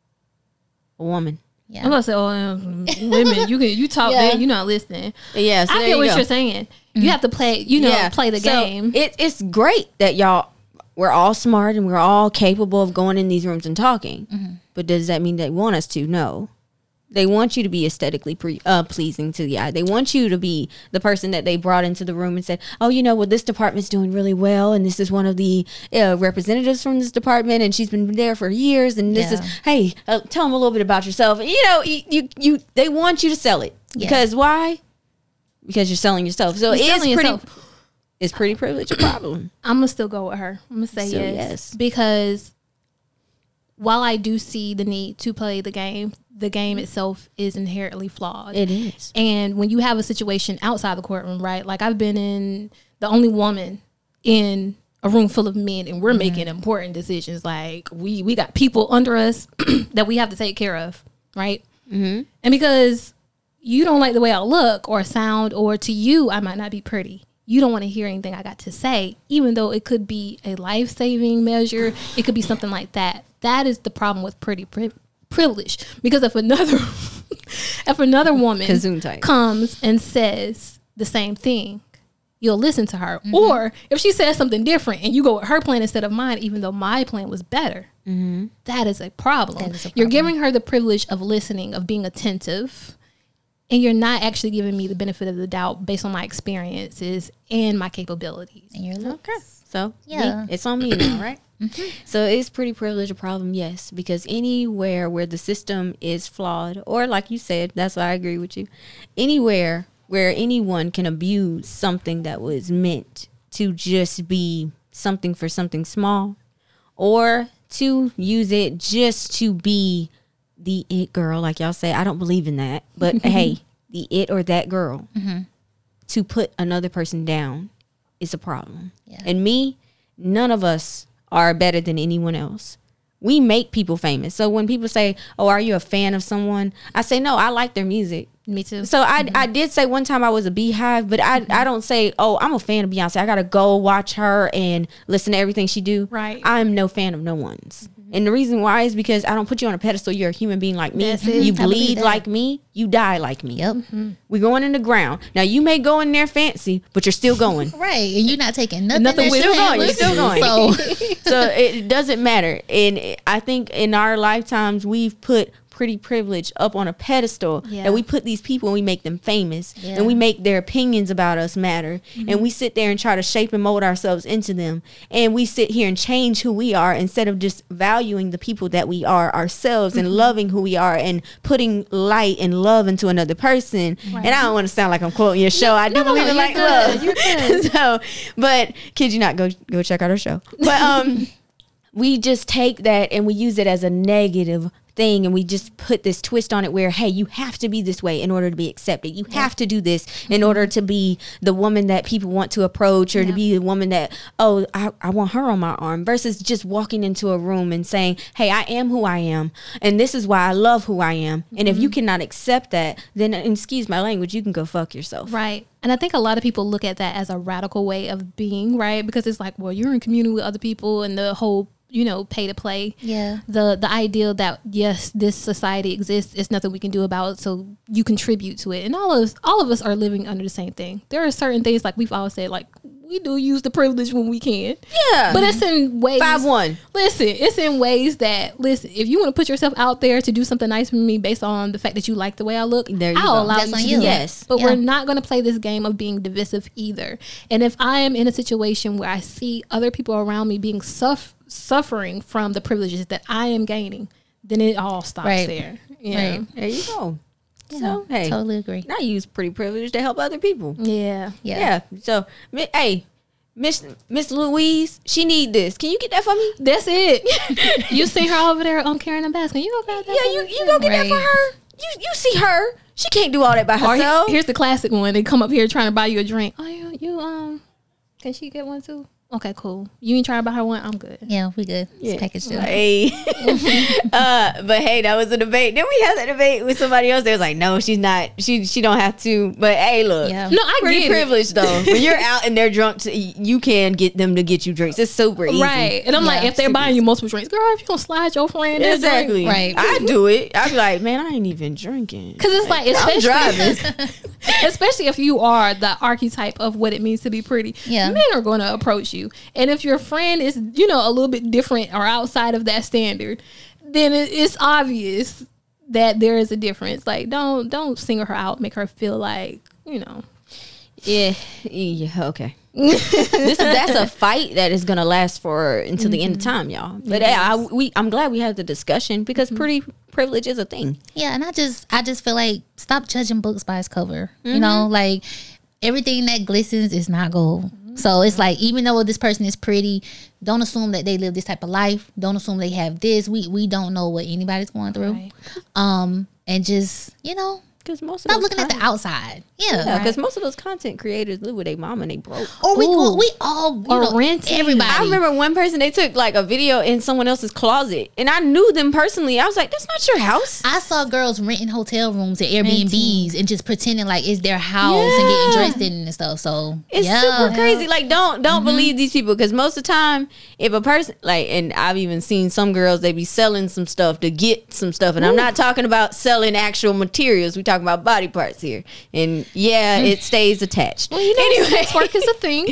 A woman. Yeah. I'm gonna say, oh, um, women, you can you talk Yeah. there, you're not listening. Yeah, so I there get you what go. you're saying. You have to play, you know, play the So game. It, it's great that y'all, we're all smart and we're all capable of going in these rooms and talking. Mm-hmm. But does that mean they want us to? No. They want you to be aesthetically pre, uh, pleasing to the eye. They want you to be the person that they brought into the room and said, oh, you know, well, this department's doing really well. And this is one of the uh, representatives from this department. And she's been there for years. And this Yeah. is, hey, uh, tell them a little bit about yourself. You know, you, you, you they want you to sell it. Yeah. Because why? Because you're selling yourself. So You're it is selling pretty, yourself. it's pretty privilege a problem. I'm gonna still go with her. I'm gonna say So, yes. yes. Because while I do see the need to play the game, the game itself is inherently flawed. It is. And when you have a situation outside the courtroom, right? Like I've been in the only woman in a room full of men, and we're making important decisions. Like we we got people under us that we have to take care of, right? Mm-hmm. And because you don't like the way I look or sound, or to you I might not be pretty, you don't want to hear anything I got to say, even though it could be a life-saving measure. It could be something like that. That is the problem with pretty pri- privilege. Because if another if another woman Gesundheit. comes and says the same thing, you'll listen to her. Mm-hmm. Or if she says something different and you go with her plan instead of mine, even though my plan was better, Mm-hmm. that is a problem. That is a You're problem. giving her the privilege of listening, of being attentive, and you're not actually giving me the benefit of the doubt based on my experiences and my capabilities. And you're look. Okay. So Yeah. me, it's on me now, right? So is pretty privilege a problem? Yes, because anywhere where the system is flawed, or like you said, that's why I agree with you. Anywhere where anyone can abuse something that was meant to just be something for something small, or to use it just to be the it girl, like y'all say. I don't believe in that, but hey, the it or that girl to put another person down is a problem. Yeah. And me, none of us are better than anyone else. We make people famous. So when people say, oh, are you a fan of someone? I say, no, I like their music. Me too. So I I did say one time I was a Beehive, but I I don't say, oh, I'm a fan of Beyonce. I gotta go watch her and listen to everything she do. Right. I'm no fan of no one's. And the reason why is because I don't put you on a pedestal. You're a human being like me. That's it. You I believe bleed that. like me. You die like me. Yep. We're going in the ground. Now you may go in there fancy, but you're still going. Right. And you're not taking nothing. Nothing that with she you. had You're with still you. going. So So it doesn't matter. And I think in our lifetimes we've put pretty privilege up on a pedestal, Yeah. and we put these people and we make them famous, Yeah. and we make their opinions about us matter, Mm-hmm. and we sit there and try to shape and mold ourselves into them, and we sit here and change who we are instead of just valuing the people that we are ourselves and Mm-hmm. loving who we are and putting light and love into another person. Right. And I don't want to sound like I'm quoting your show. I do no, no, believe in you're like good. love. You're good. So, but kid you not, go go check out our show. But um, we just take that and we use it as a negative thing, and we just put this twist on it where, hey, you have to be this way in order to be accepted. You have to do this in order to be the woman that people want to approach, or Yeah. to be the woman that, oh, I, I want her on my arm, versus just walking into a room and saying, hey, I am who I am, and this is why I love who I am. And if you cannot accept that, then, excuse my language, you can go fuck yourself. Right. And I think a lot of people look at that as a radical way of being, right? Because it's like, well, you're in community with other people, and the whole, you know, pay to play. Yeah. The the idea that, yes, this society exists, it's nothing we can do about it, so you contribute to it. And all of us, all of us are living under the same thing. There are certain things, like we've always said, like, we do use the privilege when we can. Yeah. But it's in ways. five one. Listen, it's in ways that, listen, if you want to put yourself out there to do something nice for me based on the fact that you like the way I look, There you I'll go. allow That's you on to you. do that. Yes. But Yeah. we're not going to play this game of being divisive either. And if I am in a situation where I see other people around me being suff- suffering from the privileges that I am gaining, then it all stops Right. there. Yeah. Right. There you go. Yeah, So, hey, totally agree. I use pretty privilege to help other people. Yeah. Yeah. Yeah. So, mi- hey, Miss Miss Louise, she need this. Can you get that for me? That's it. You see her over there um, carrying a basket. You go grab that. Yeah, for you me? you go get that for Right. her. You you see her. She can't do all that by Or he- herself. here's the classic one. They come up here trying to buy you a drink. Oh, you, you um, can she get one too? Okay, cool. You ain't trying to buy her one? I'm good. Yeah, we good. It's Yeah. packaged deal. Hey, uh, but hey, that was a debate. Then we had that debate with somebody else. They was like, no, she's not. She she don't have to. But hey, look, Yeah. No, I pretty get it. privileged though. When you're out and they're drunk, to, you can get them to get you drinks. It's super easy. Right. And I'm like, Yeah, if they're super buying you multiple drinks, girl, if you gonna slide your friend that Exactly. drink. Right. I do it. I'd be like, man, I ain't even drinking. Because it's like, I'm especially, driving. especially if you are the archetype of what it means to be pretty, Yeah. men are going to approach you. And if your friend is, you know, a little bit different or outside of that standard, then it, it's obvious that there is a difference. Like, don't don't single her out, make her feel like, you know. Yeah. Yeah. Okay. this that's a fight that is gonna last for until the end of time, y'all. But hey, I, we I'm glad we had the discussion because pretty privilege is a thing. Yeah, and I just I just feel like stop judging books by its cover. You know, like everything that glistens is not gold. So it's like, even though this person is pretty, don't assume that they live this type of life. Don't assume they have this. We we don't know what anybody's going through. Right. Um, and just, you know, Because most of stop those looking at the content- outside. Yeah. Yeah, because most of those content creators live with their mom and they broke. Or we Ooh. we all you Or know, renting. everybody. I remember one person, they took like a video in someone else's closet, and I knew them personally. I was like, "That's not your house." I saw girls renting hotel rooms at Airbnbs and just pretending like it's their house and getting Yeah. dressed in and stuff. So It's yeah. super crazy. Like, don't don't believe these people, because most of the time, if a person like, and I've even seen some girls, they be selling some stuff to get some stuff, and I'm not talking about selling actual materials. We talking about body parts here, and yeah, it stays attached. Well, you know, anyway, sex work is a thing.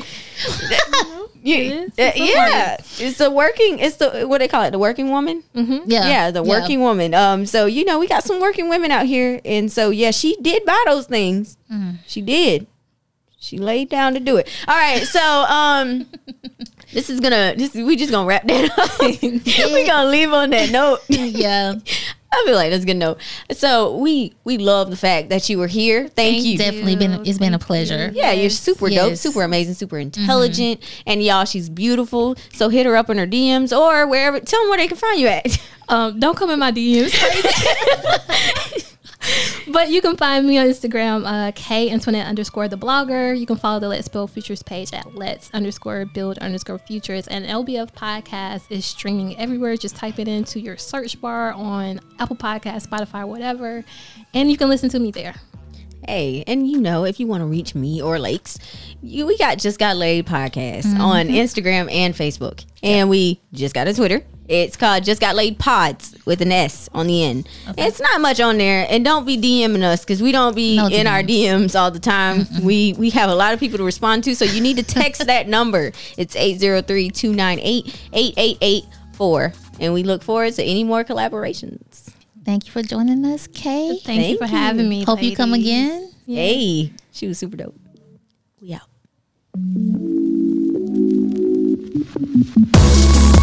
yeah, is. uh, It's a yeah, it's the working. It's the what they call it, the working woman. Yeah. Yeah, the working woman. Um, so you know, we got some working women out here, and so yeah, she did buy those things. She did. She laid down to do it. All right, so um, this is gonna. This we just gonna wrap that up. We gonna leave on that note. Yeah. I feel like that's a good note. So we we love the fact that you were here. Thank you. Definitely been it's been a pleasure. Yeah, you're super dope, Yes. super amazing, super intelligent, and y'all, she's beautiful. So hit her up in her D Ms or wherever. Tell them where they can find you at. Um, don't come in my D Ms. But you can find me on Instagram, uh, K Antoinette underscore the blogger. You can follow the Let's Build Futures page at Let's underscore build underscore futures. And L B F podcast is streaming everywhere. Just type it into your search bar on Apple Podcasts, Spotify, whatever, and you can listen to me there. Hey, and you know, if you want to reach me or Lakes, you, we got Just Got Laid podcast on Instagram and Facebook. And we just got a Twitter. It's called Just Got Laid Pods with an S on the end. It's not much on there. And don't be DMing us, because we don't be No in our D Ms. D Ms all the time. We we have a lot of people to respond to. So you need to text that number. It's eight zero three, two nine eight, eight eight eight four. And we look forward to any more collaborations. Thank you for joining us, Kay. Thank, Thank you for you. having me. Hope you come ladies. again. Yeah. Hey, she was super dope. We out.